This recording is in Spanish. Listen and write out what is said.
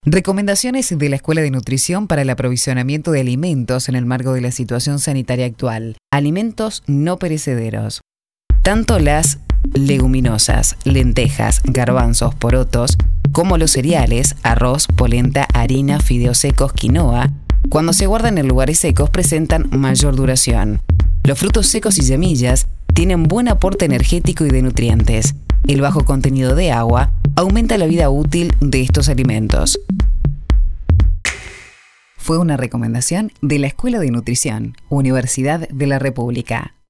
Recomendaciones de la Escuela de Nutrición para el aprovisionamiento de alimentos en el marco de la situación sanitaria actual. Alimentos no perecederos. Tanto las leguminosas, lentejas, garbanzos, porotos, como los cereales, arroz, polenta, harina, fideos secos, quinoa, cuando se guardan en lugares secos presentan mayor duración. Los frutos secos y semillas tienen buen aporte energético y de nutrientes. El bajo contenido de agua aumenta la vida útil de estos alimentos. Fue una recomendación de la Escuela de Nutrición, Universidad de la República.